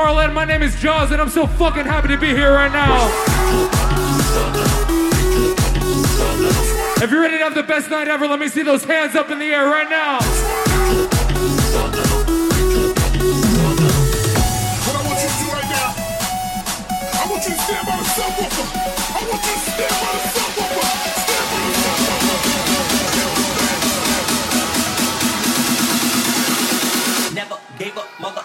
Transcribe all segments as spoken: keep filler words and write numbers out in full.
Tomorrowland. My name is Jaws, and I'm so fucking happy to be here right now. If you're ready to have the best night ever, let me see those hands up in the air right now. What I want you to do right now, I want you to stand by the subwoofer. I want you to stand by the subwoofer. Stand by the subwoofer. Never gave up, mother.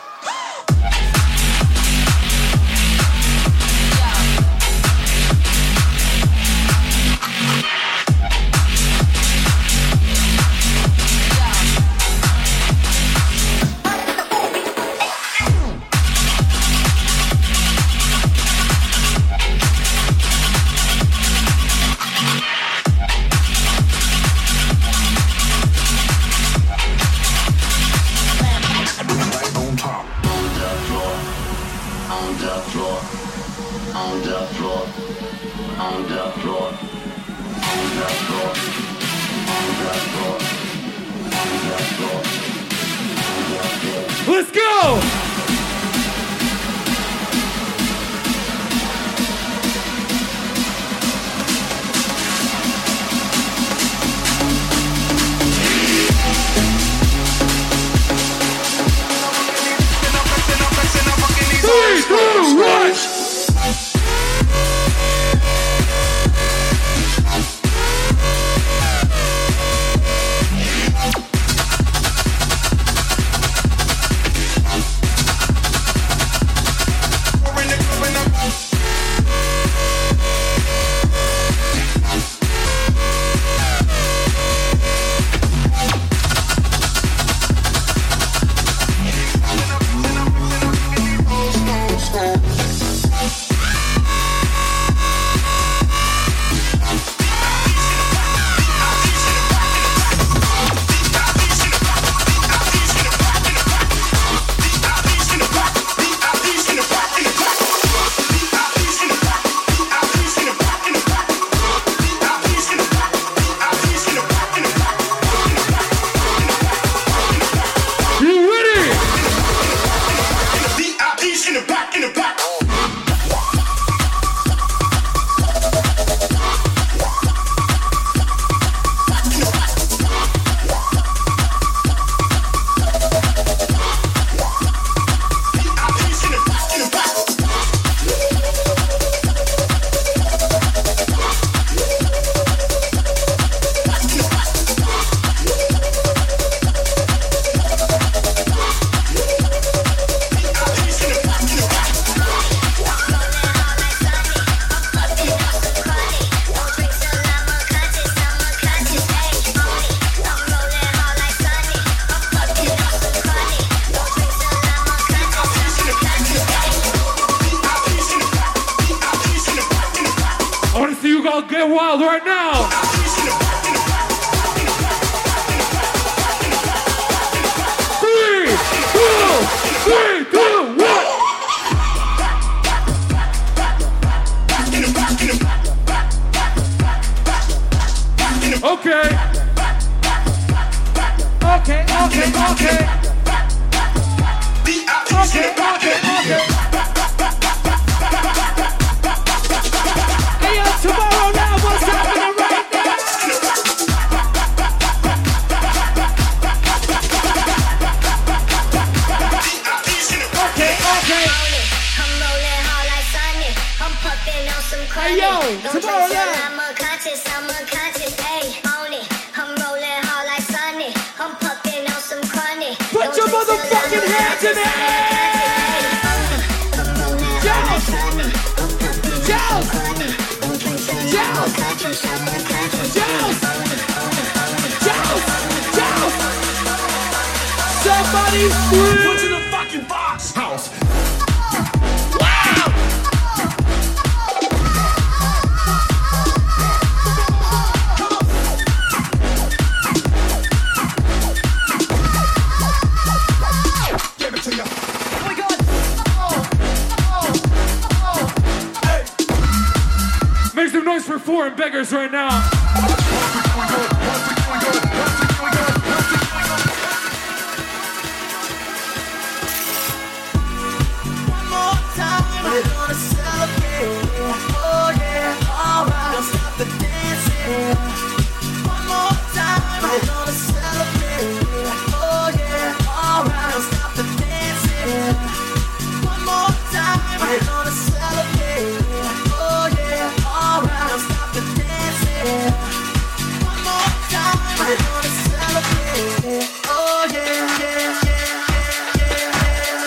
Let's go! Three, two, one! Get wild right now! Three, two, three, two, one! Okay. Okay, okay, okay. Okay, okay, okay. Hey, yo, tomorrow now, what's happening right now? Okay, okay. I'm rolling hard like Sonny. I'm puffing on some chronic. Hey, yo, Don't tomorrow drink till now. I'm unconscious, I'm unconscious, ayy, on it. I'm rolling hard like Sonny. I'm puffing on some chronic. Put Don't your drink till motherfucking I'm hands in the unconscious, air! I'm rolling hard like Sonny. I'm puffing on Jones! some chronic. Don't drink till I'm Jones! unconscious, I'm unconscious, Jones! ayy, on it, on it, on it. Jones! Jones! Somebody scream! Put in the fucking box house. Wow! Give it to you. Oh my God! Make some noise for foreign beggars right now. One more We're gonna celebrate. Oh yeah, alright. Don't stop the dancing. One more time. We're gonna celebrate. Oh yeah, alright. Don't stop the dancing. One more time. We're gonna celebrate. Oh yeah, alright. Don't stop the dancing. One more time. We're gonna celebrate. Oh yeah, yeah, yeah, yeah, yeah.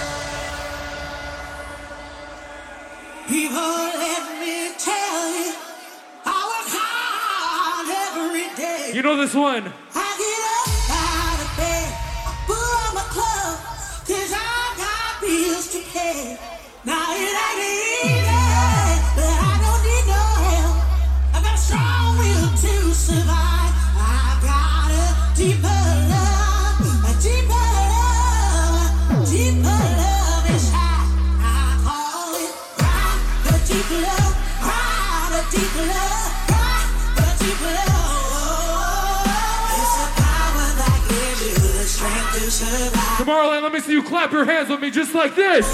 People, let me tell you, I work hard every day. You know this one. I get up out of bed, put on my clothes, 'cause I got bills to pay. Now it ain't easy, but I don't need no help. I got a strong will to survive. I got a deeper love, a deeper love, deeper love is high. I call it right, the deep love, right, the deep love, right, the deep love. It's a power that gives you the strength to survive. Tomorrowland, let me see you clap your hands with me just like this.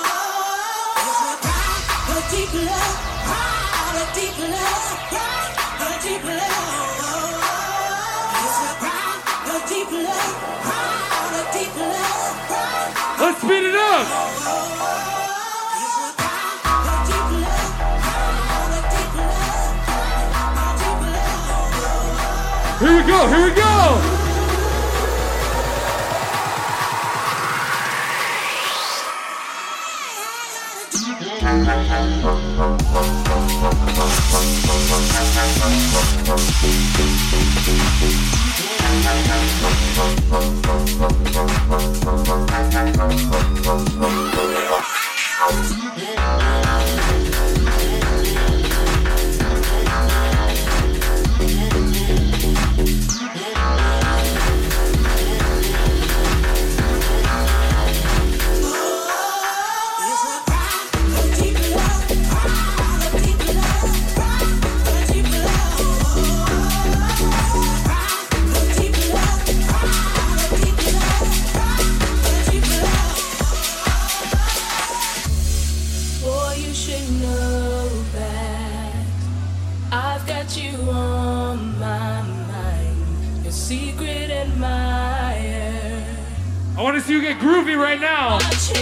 The deep love, ah, the deep love, ah, the deep love. It's a cry, the deep love, ah, the deep love, ah. Let's speed it up. It's a cry, the deep love, ah, the deep love, ah, the deep love. Here we go, here we go. I want to see you get groovy right now.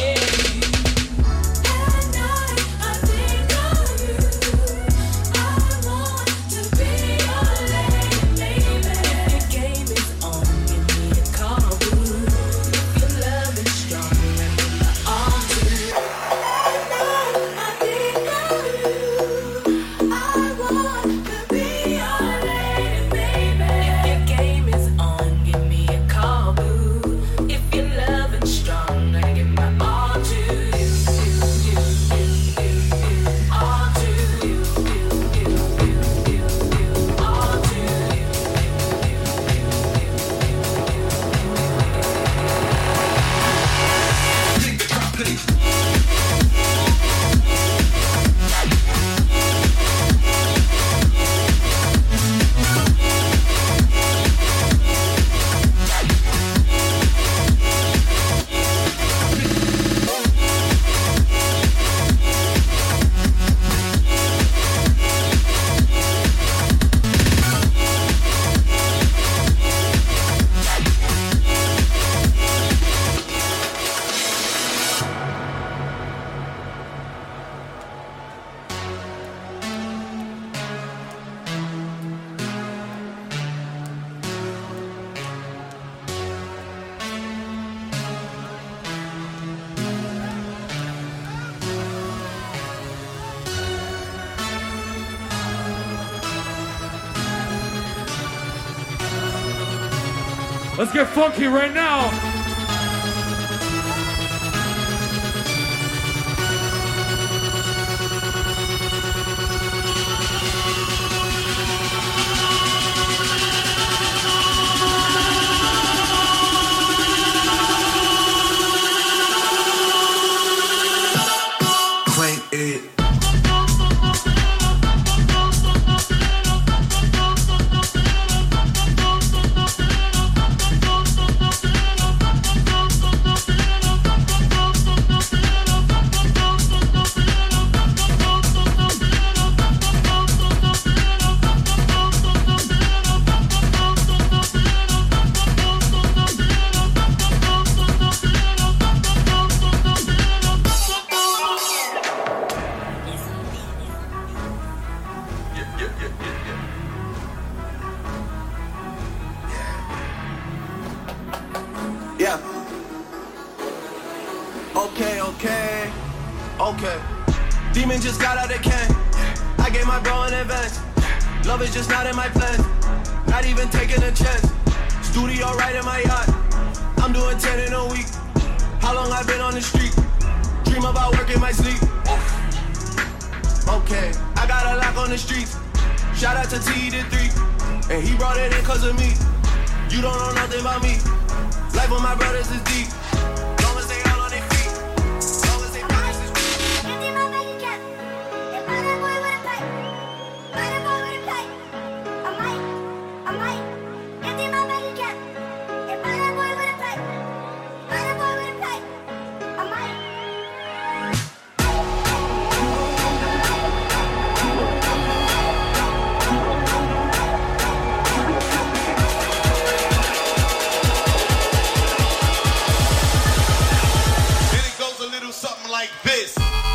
Let's get funky right now. Crank it. Okay. Demon just got out the can. I gave my bro an advance. Love is just not in my plans. Not even taking a chance. Studio right in my yacht. I'm doing ten in a week. How long I been on the street? Dream about work in my sleep. Okay, I got a lock on the streets. Shout out to T the three. And he brought it in cause of me. You don't know nothing about me. Life with my brothers is deep. Long as they all on their feet. Long as they promise is deep. Empty my bank account. If I that boy with a pipe. Buy that boy with a pipe. I might. I might. Empty my bank account. If I that boy with a pipe. Buy that boy with a pipe. I might. Something like this.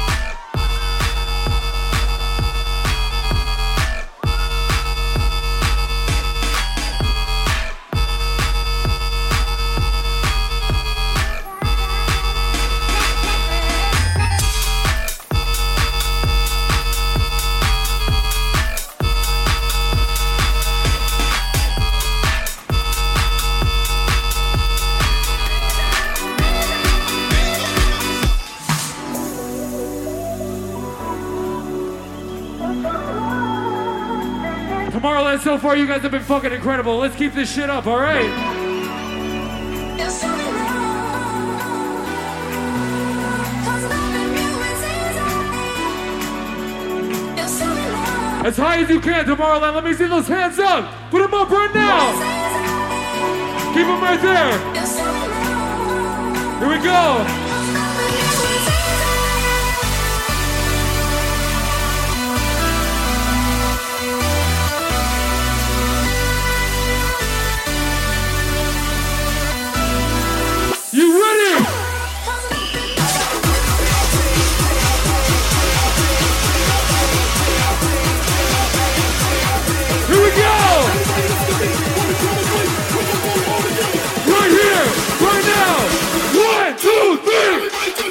Tomorrowland, so far you guys have been fucking incredible. Let's keep this shit up, all right? As high as you can, Tomorrowland. Let me see those hands up. Put them up right now. Keep them right there. Here we go. You ready? Here we go! Right here, right now! One, two, three!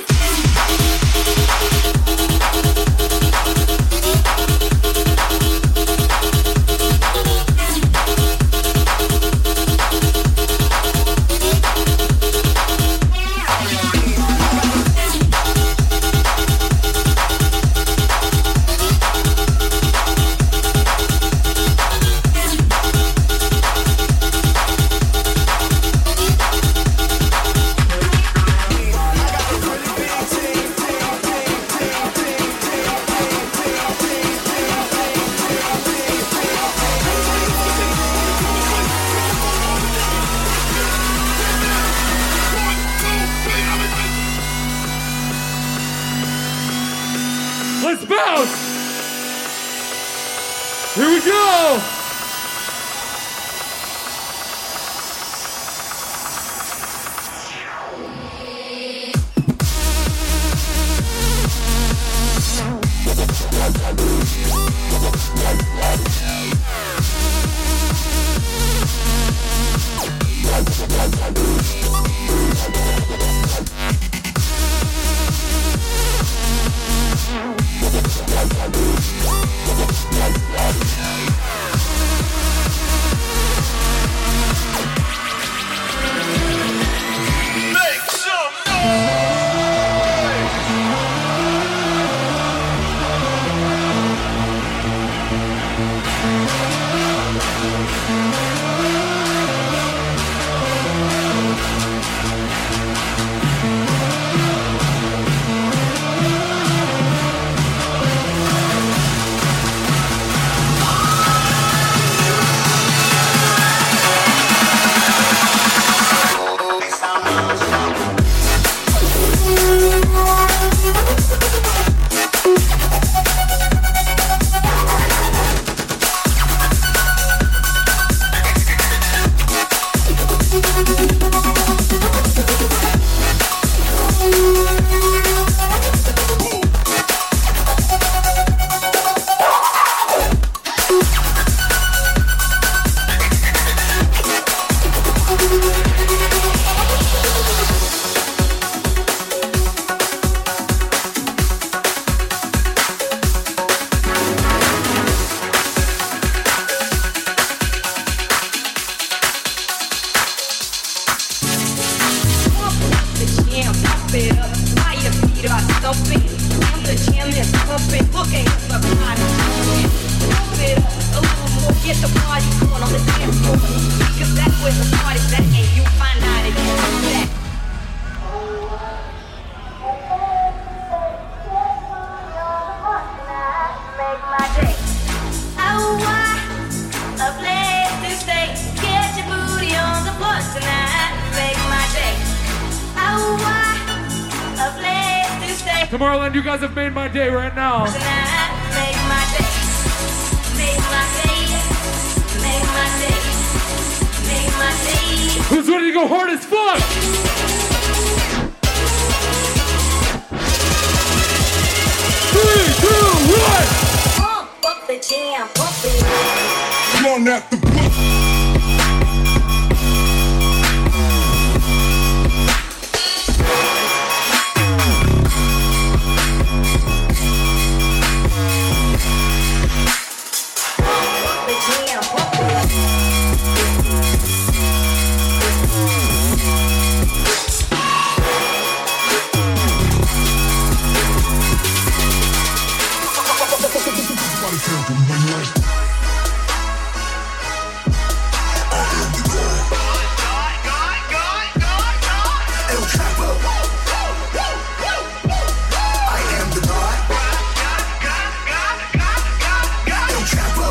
Let's bounce! Here we go! pump it, look at the body. Pump it up a little more, get the party going on the dance floor. Because that's where the party's at, and you find out if you do that. Make my day. Oh, what a place to stay. Get your booty on the floor tonight. Make my day. Oh, what a place to stay. Tomorrowland, you guys have made my day right now. Tonight, make my day. Make my day. Make my day. Make my day. Who's ready to go hard as fuck? Three, two, one. Pump up the jam, pump it up. Come on at the book. The jam, pump it up. Somebody tell them when you're like, I am the God. El Chapo. I am the God. El Chapo.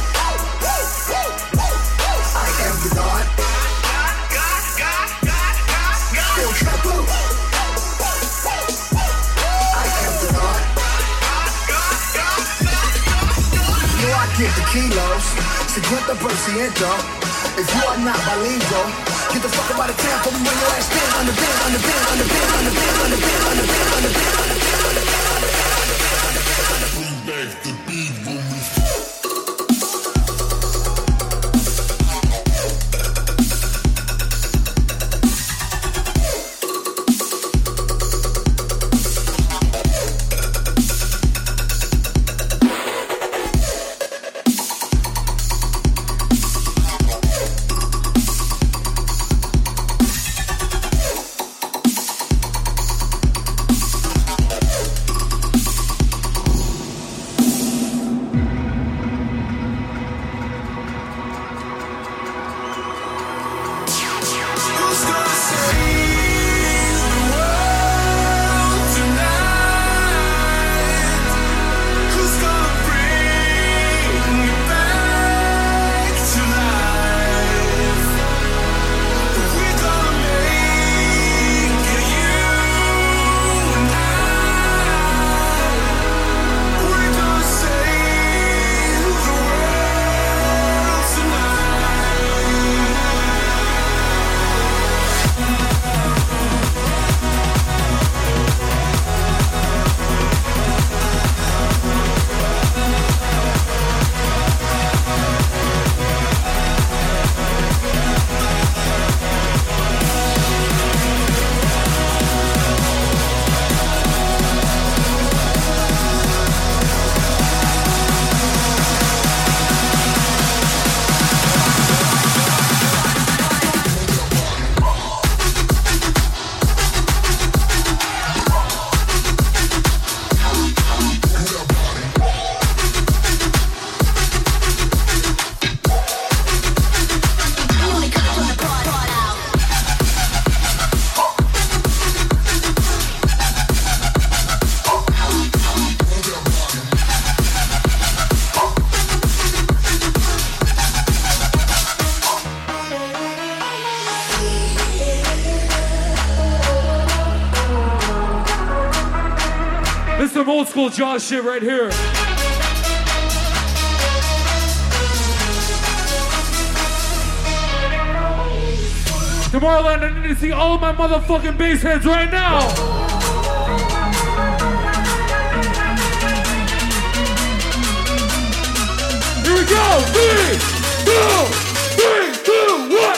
I am the God. El Chapo. I am the God. Yo, I get the kilos, cincuenta por ciento. If you are not bilingual, get the fuck out of town for me when your ass stand on the bed, on the bed, on the bed, on the bed, on the bed, on the bed, on the bed, on the bed. Bring back the beat, boom. Some old school Jaws shit right here. Tomorrowland, I need to see all of my motherfucking bass heads right now. Here we go. Three, two, three, two, one.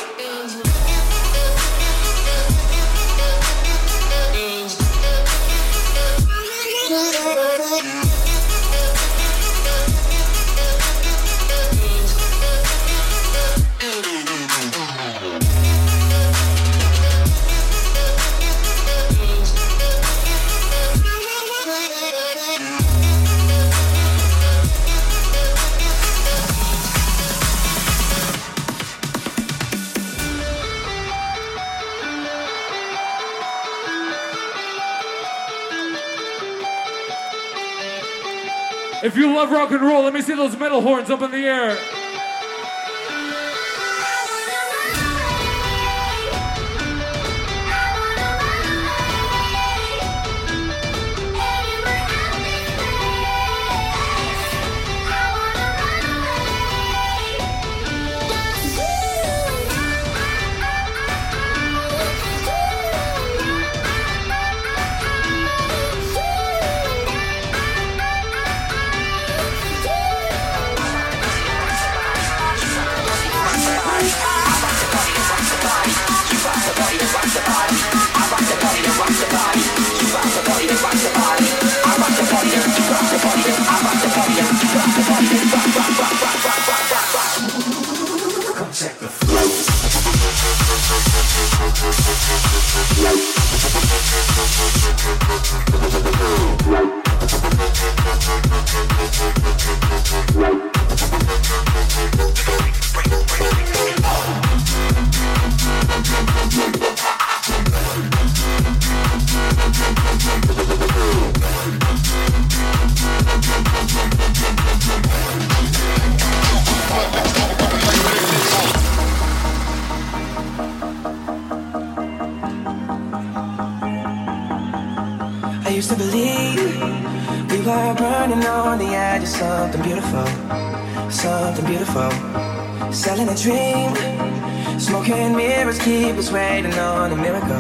If you love rock and roll, let me see those metal horns up in the air. I used to believe we were burning on the edge of something beautiful, something beautiful. Selling a dream, smoking mirrors keep us waiting on a miracle,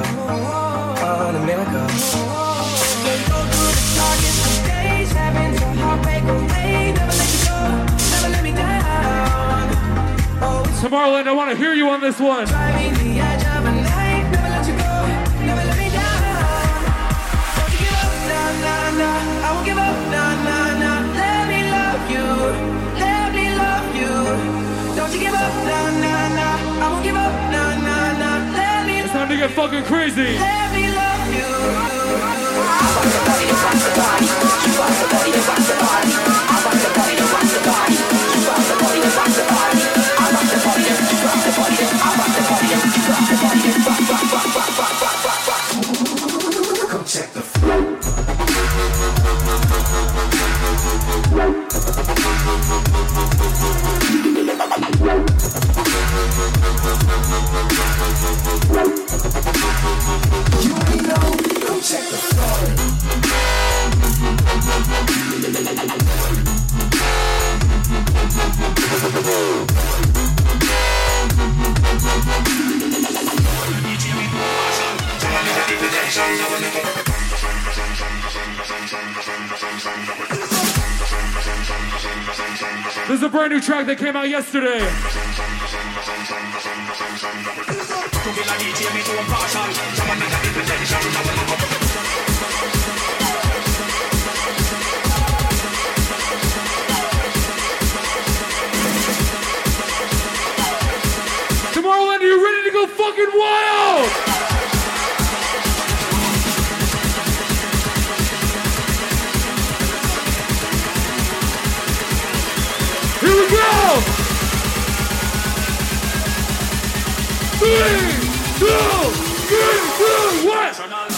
on a miracle. They go through the darkest of days, having to heartbreak away. Never let you go, never let me down. Oh, Tomorrowland, I want to hear you on this one. driving the edge of a night. Never let you go, never let me down. Don't you give up, nah, nah, nah. I won't give up, nah, nah, nah. Let me love you, let me love you. Don't you give up, nah, nah, nah. I won't give up, nah, nah, nah. Let me It's time to get fucking crazy. let me love you. Come check the flow. You know, come check the flow. This is a brand new track that came out yesterday. Tomorrowland, are you ready to go fucking wild? Here we go! Three, two, three, two, one!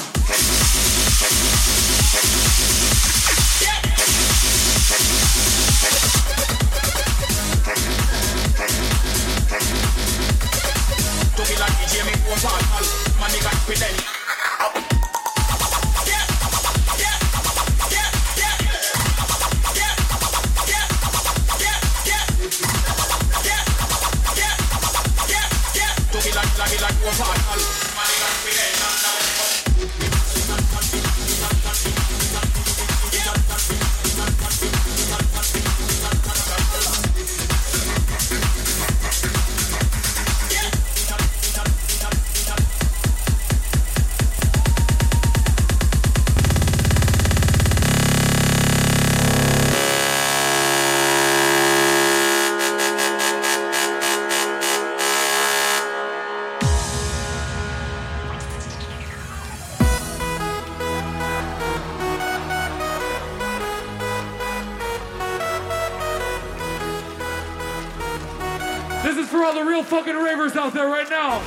This is for all the real fucking ravers out there right now.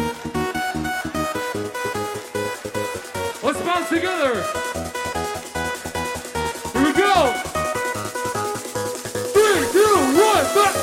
Let's bounce together. go. Three, two, one, back.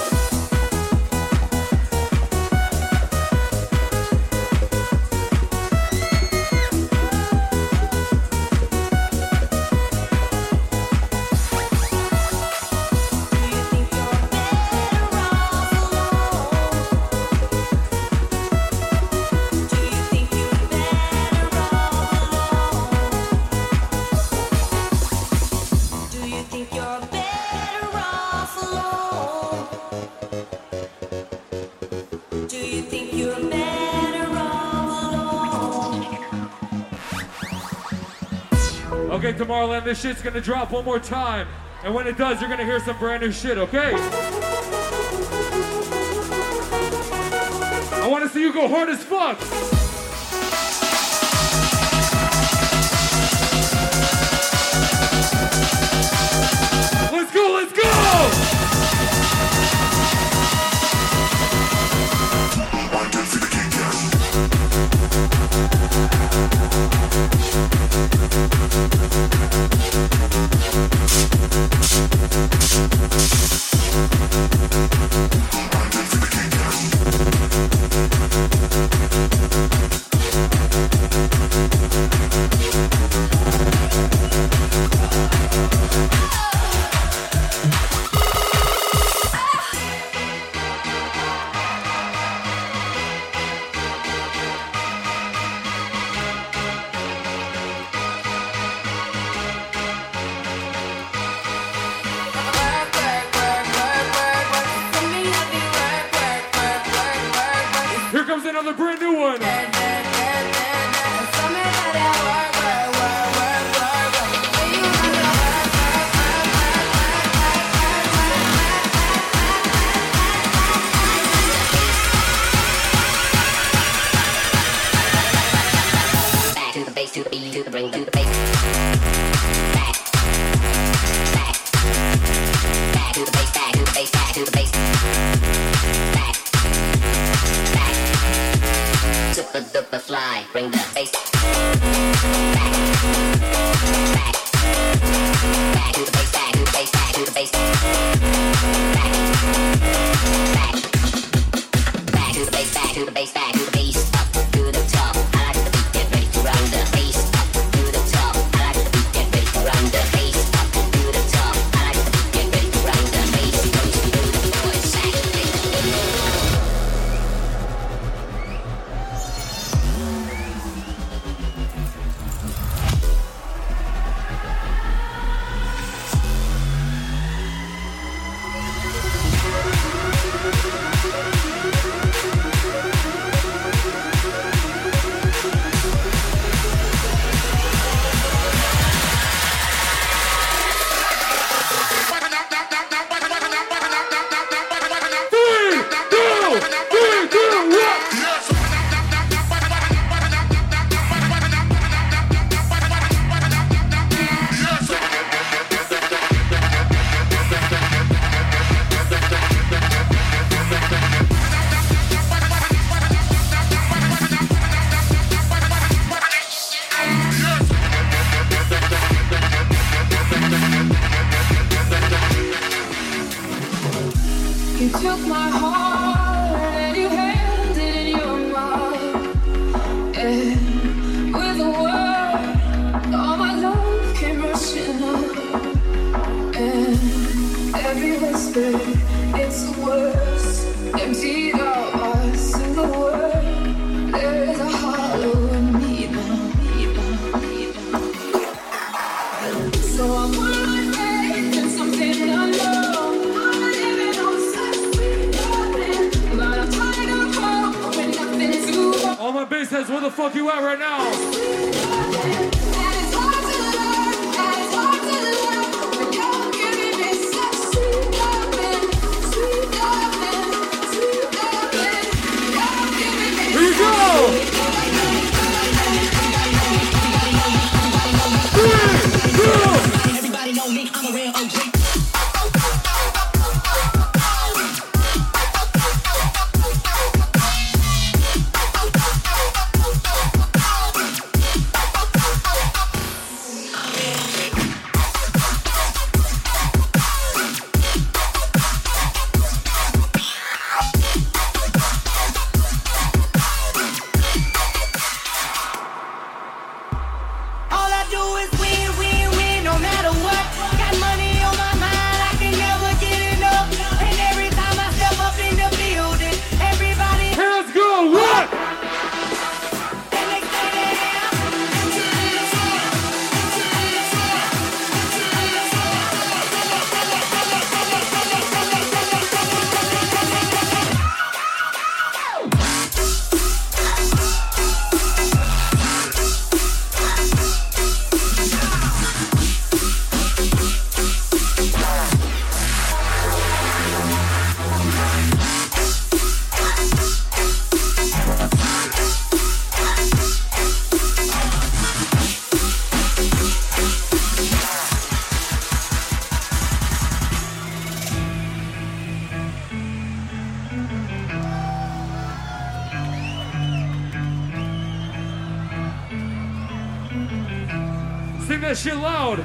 Okay, Tomorrowland, this shit's gonna drop one more time. And when it does, you're gonna hear some brand new shit, okay? I wanna see you go hard as fuck. Let's go, let's go! Here comes another brand new one. Back to the bass, to the beat, to the bring, to the bass. Back, back, back to the bass, back to the bass, back to the bass. Back, back, super duper fly, bring the bass. Back, back, back to the bass, back to the bass, back to the bass. Back, back, back to the bass, back to the bass, back to the bass. Up to the top, I like the beat, get ready to run the bass. Up to the top, I like the beat, get ready to run the bass. Up to the top, I like the beat, get ready to run the bass. Goes to the boys, back to the bass. You took my heart and you held it in your mouth. And with a word, all my love came rushing out. And every whisper, it's the worst. Emptied out a single word. There is a hollow in me now, me now, me now. So I put my faith in something unknown. All my bass heads, where the fuck you at right now? Here you go! Three, two. Everybody know me, I'm a real O G. sing that shit loud.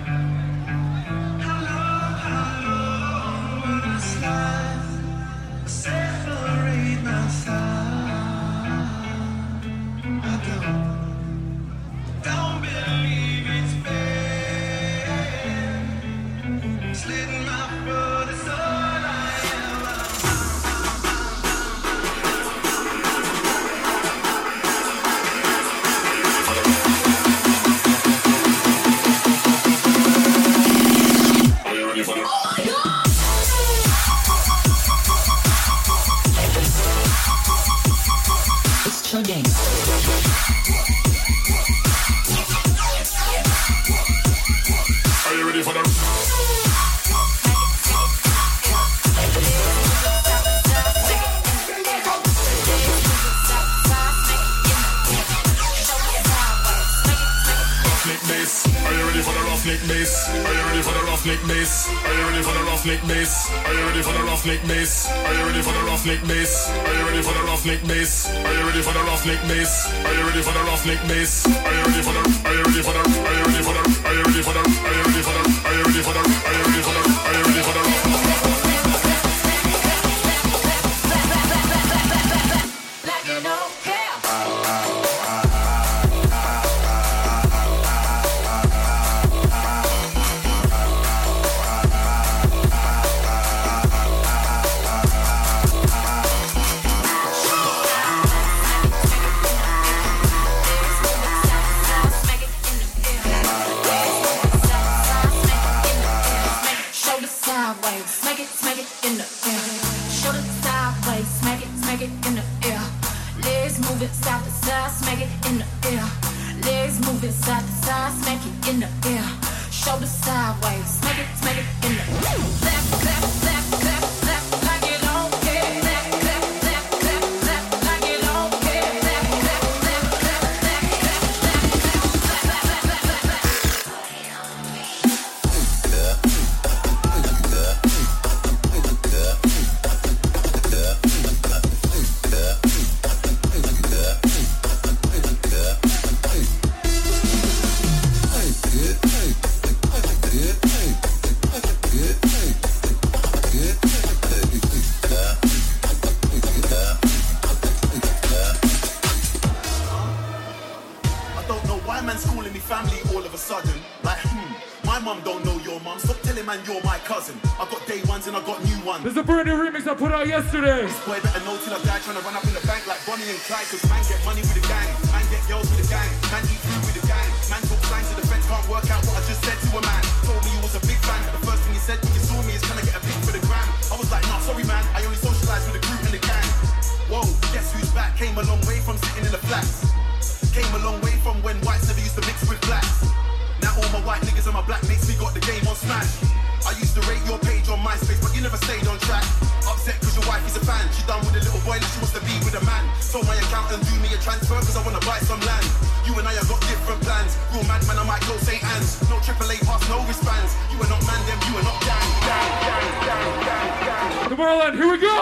There's a brand new remix I put out yesterday. This boy better know till I die, trying to run up in the bank like Bonnie and Clyde. Cause man get money with the gang, man get girls with the gang, man eat food with the gang, man talk signs to the fence, can't work out what I just said to a man. Told me you was a big fan, but the first thing he said when you saw me is can I get a pic for the gram? I was like, nah, sorry man, I only socialise with the group and the gang. Whoa, guess who's back? Came a long way from sitting in the flats. Came a long way from when whites never used to mix with blacks. Now all my white niggas and my black mates, we got the game on smash. I used to rate your page on MySpace, but you never stayed on track. Upset cause your wife is a fan. She done with a little boy that she wants to be with a man. Told my accountant do me a transfer cause I wanna buy some land. You and I have got different plans. Real madman, I might go Saint Anne's. No triple A pass, no wristbands. You are not man, them, you are not gang. Gang, gang, gang, gang, gang. Tomorrowland, here we go!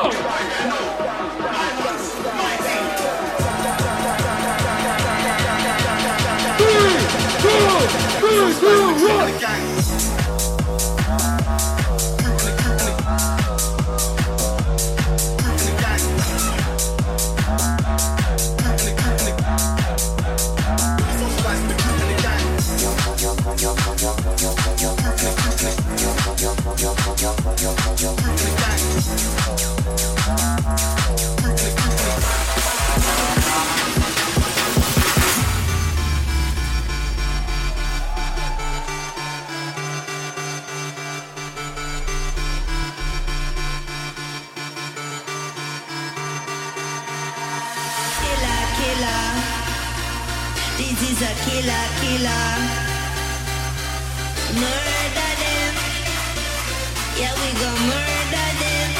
Three, two, two, two, one! This is a killer, killer. Murder them. Yeah, we gon' murder them.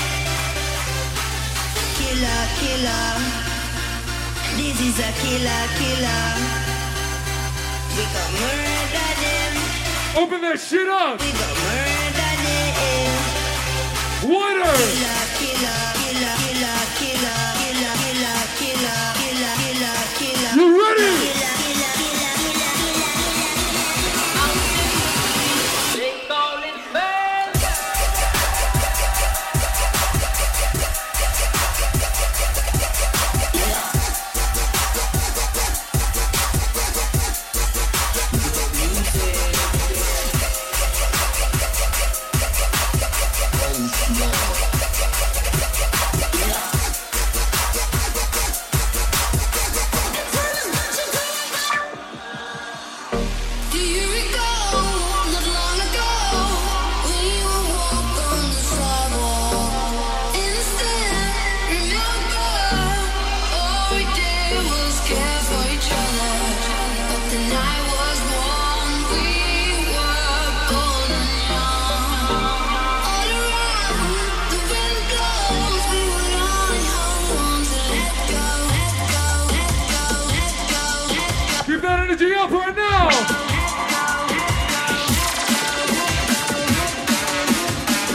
Killer, killer. This is a killer, killer. We gon' murder them. Open that shit up. We gon' murder them. Water. Killer, killer, killer, killer, killer, killer, killer, killer, killer, killer, killer. You ready? Killer, killer, killer, killer, killer, killer.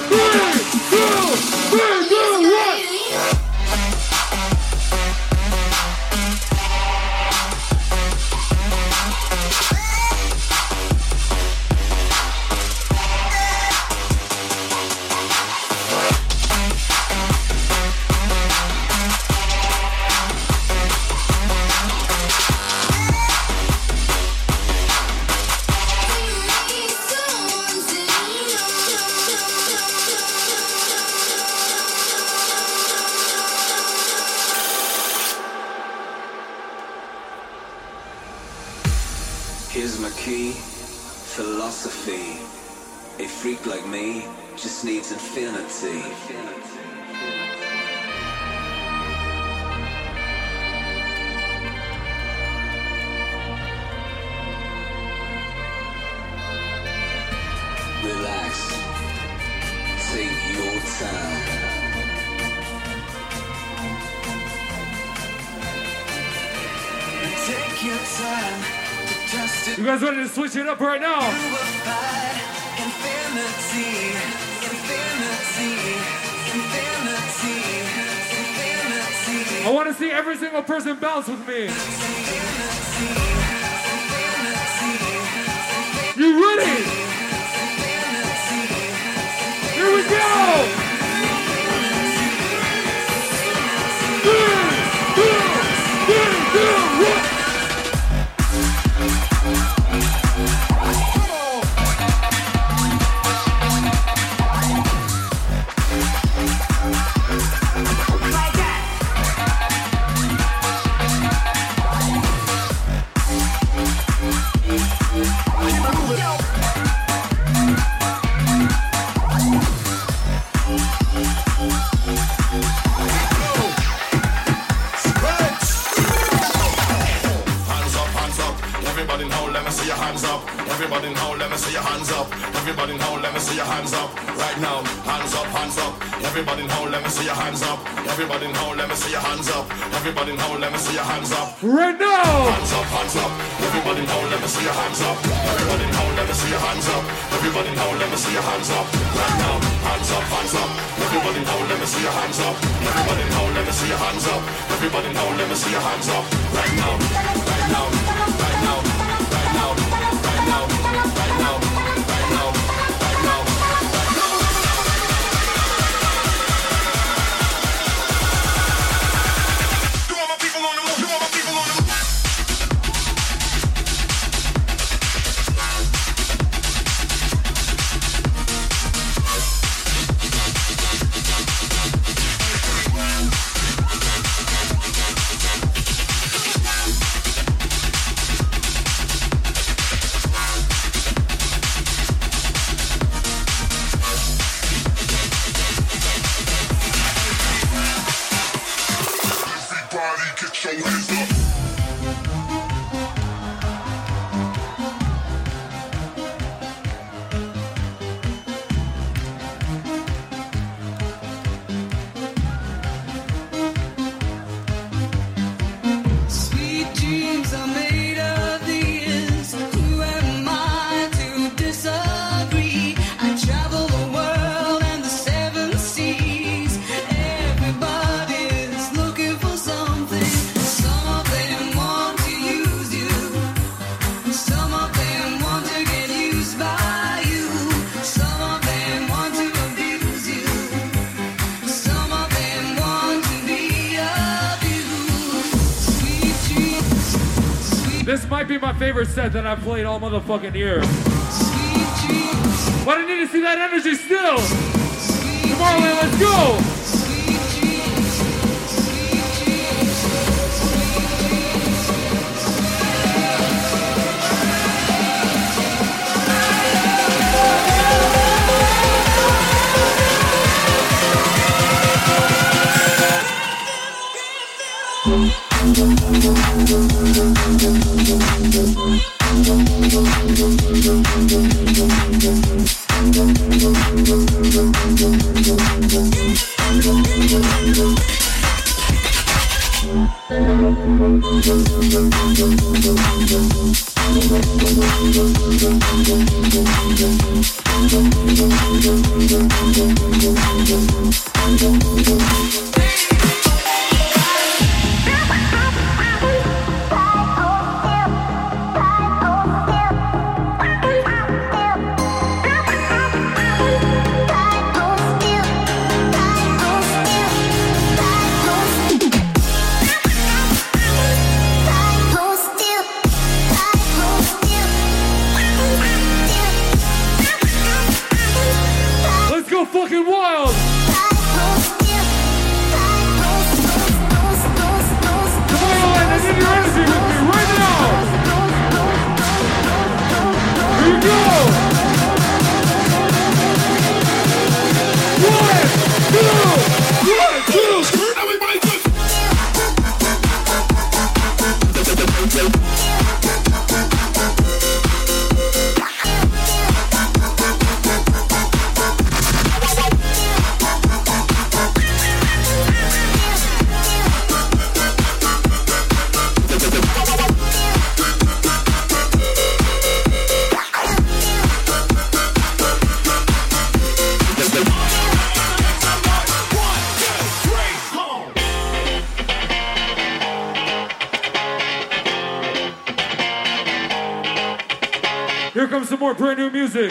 Here's my key, philosophy. A freak like me just needs infinity. Relax, take your time. Take your time. You guys ready to switch it up right now? Infinity, infinity, infinity, infinity. I want to see every single person bounce with me. You ready? Here we go! Three, two, three, two, one. Everybody now, let me see your hands up. Everybody now, let me see your hands up. Right now, hands up, hands up. Everybody now, let me see your hands up. Everybody now, let me see your hands up. Everybody now, let me see your hands up. Right now! Hands up, hands up. Everybody now, let me see your hands up. Everybody now, let me see your hands up. Everybody now, let me see your hands up. Right now, hands up, hands up. Everybody now, let me see your hands up. Everybody now, let me see your hands up. Everybody now, let me see your hands up. Right now, right now, right now, right now, right now, right now, right now, right now, right now. Do all my people on the move? Do all my people on the move? This might be my favorite set that I've played all motherfucking year. But I need to see that energy still. Tomorrowland, let's go! Thank you. fucking wild. Tomorrowland, I need your energy with me right now. Here you go. One, two, one, two. Everybody just. Here comes some more brand new music.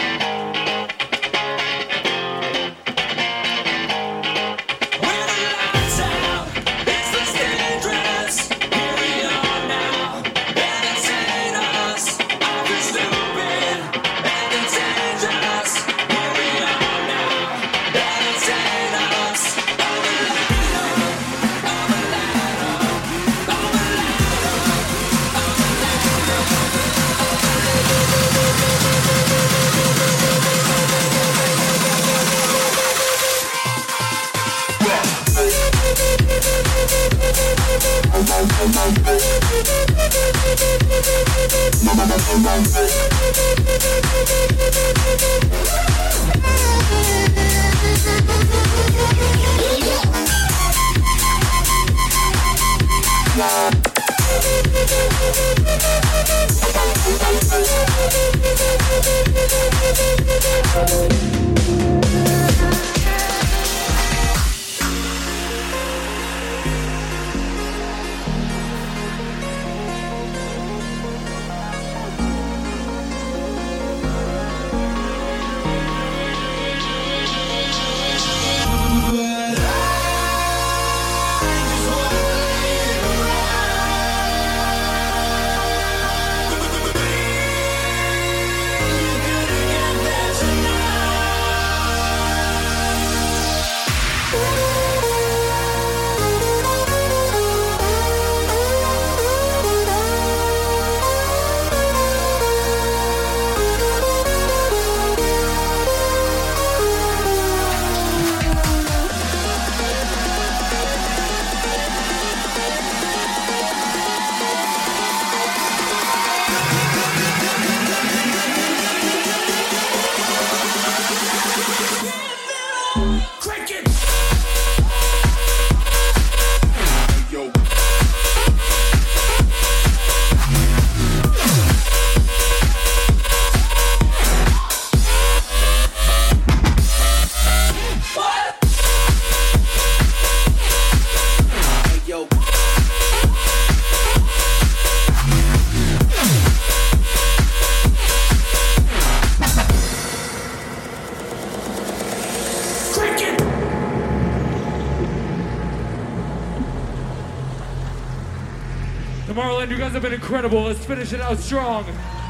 Tomorrowland, you guys have been incredible. Let's finish it out strong.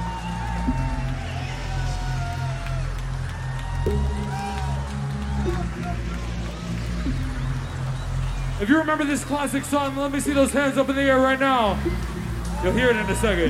If you remember this classic song, let me see those hands up in the air right now. You'll hear it in a second.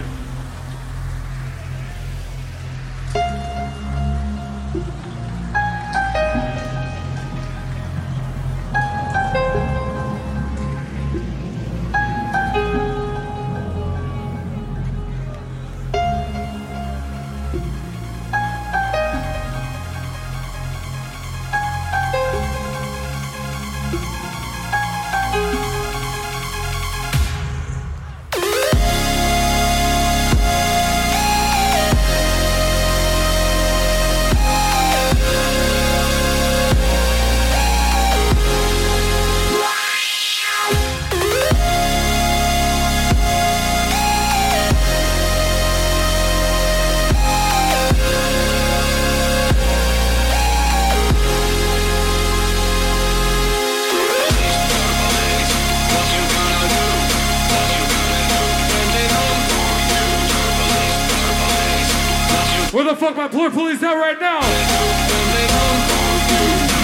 Where the fuck my poor police at right now?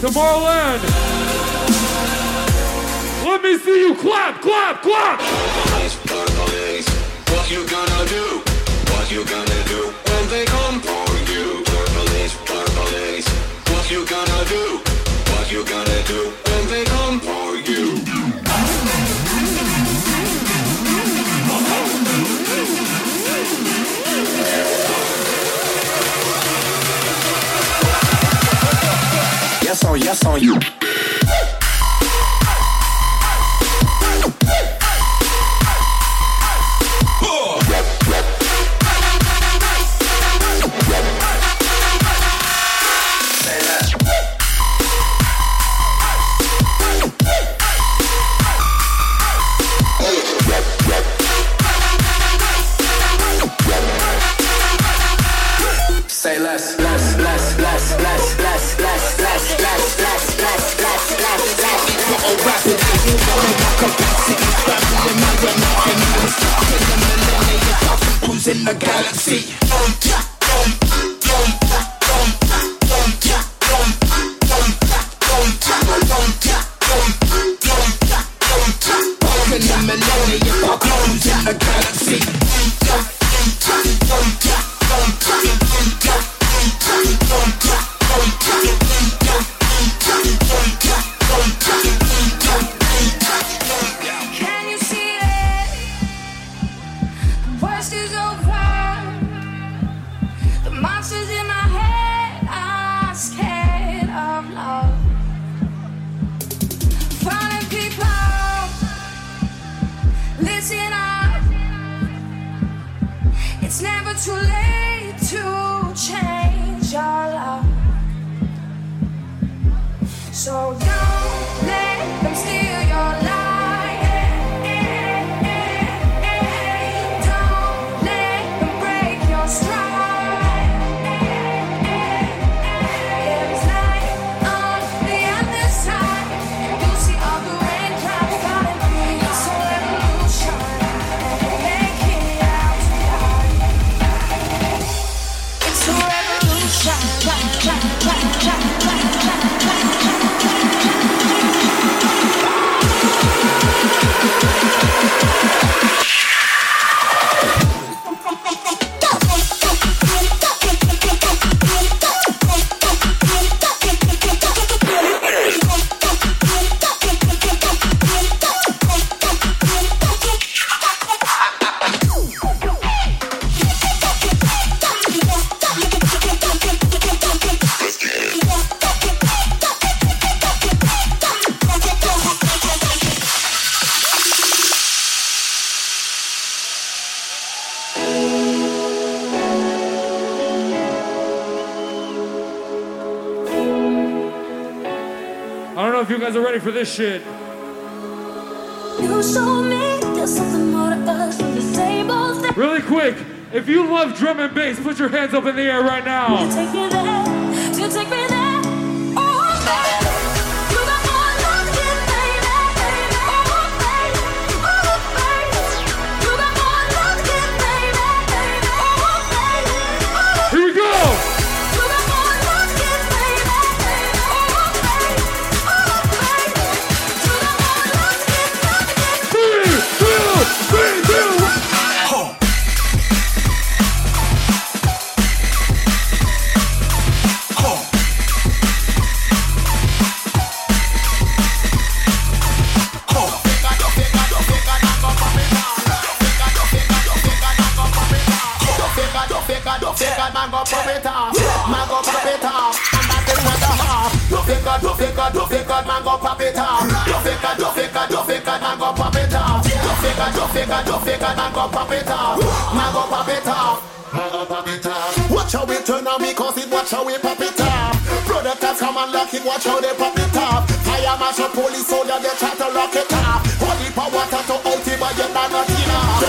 Tomorrowland. Let me see you clap, clap, clap. What you gonna do? What you gonna do when they come for you? Police, police. What you gonna do? What you gonna do when they come for you? Yes on, yes on you. Say less, less, less, less, less, less, less, less, less, less, less, less, less, less. Oh, rapid, you know my capacity, family and my religion. I'm stuck in the millennium, top peoples in the galaxy. Um, yeah, um, um, um, um, yeah, um, um, um, um, yeah, um, um, um, um, in the millennium, top peoples in the galaxy. Um, yeah, um, um, yeah, um, um, yeah. Can you see it? The worst is over. The monsters in my head are scared of love. Falling people, listen up. It's never too late to change your love. So don't let them steal your light. Don't let them break your stride. There's light on the other side. You'll see all the raindrops falling. It's a revolution. Make it out tonight. It's a revolution. I don't know if you guys are ready for this shit. You showed me there's something more to us than the same old thing. Really quick, if you love drum and bass, put your hands up in the air right now. You take me there, you take me there. Oh, baby, you got more love to give, baby, baby. Oh, baby, oh, baby, you got more love to give, baby, baby. Oh, baby, oh, here we go. You got more love to give, baby, baby. Oh, baby, oh, baby, you got more love to give, love to give. Three, two, three, two. Huh. Man go pop it off, man go pop it off, and that is what the half. Do fake it, do fake it, do fake it, man go pop it off. Do fake it, do fake it, do fake it, man go pop it off. Do fake it, do fake it, do fake it, man go pop it off. Man go pop it off, man go pop it off. Watch how we turn on me, cause it watch how we pop it off. Brother cats come and lock it, watch how they pop it off. Fire marshal, police, soldier, they try to lock it off. Holy power to out it, but you're not enough.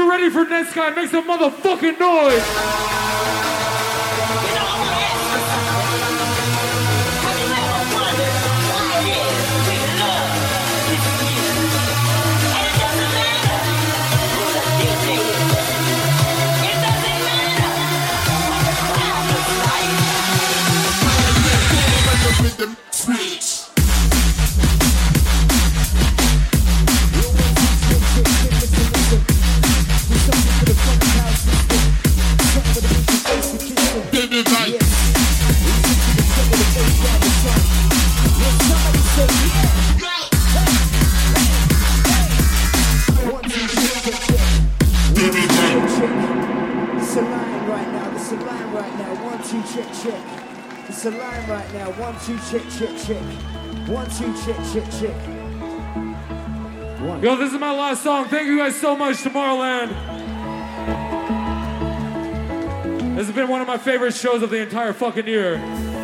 you're ready for Netsky, make some motherfucking noise. One, two, check, check, check. One, two, check, check, check. One. Yo, this is my last song. Thank you guys so much, Tomorrowland. This has been one of my favorite shows of the entire fucking year.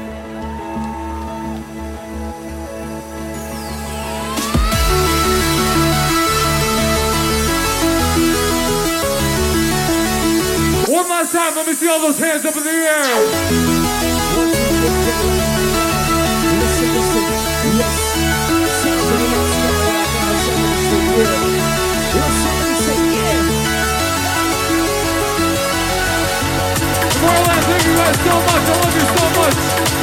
One last time, let me see all those hands up in the air. Tomorrowland, thank you guys so much. I love you so much.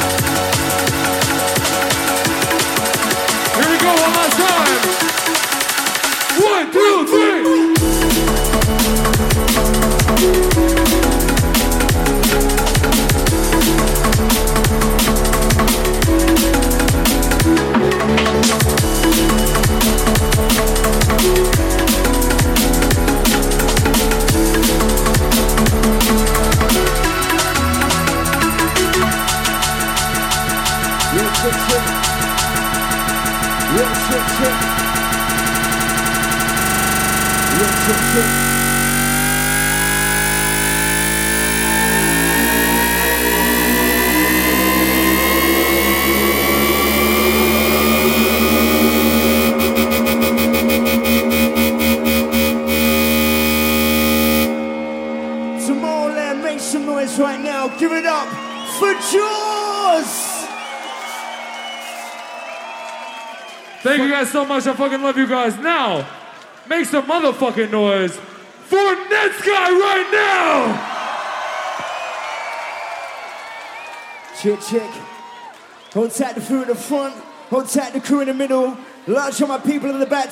Here we go, one last time. One, two, three. Tomorrowland, make some noise right now. Give it up for Jaws! Thank you guys so much. I fucking love you guys. Now, make some motherfucking noise for Netsky right now! Check, check. Hold tight the crew in the front. Hold tight the crew in the middle. Large on my people in the back.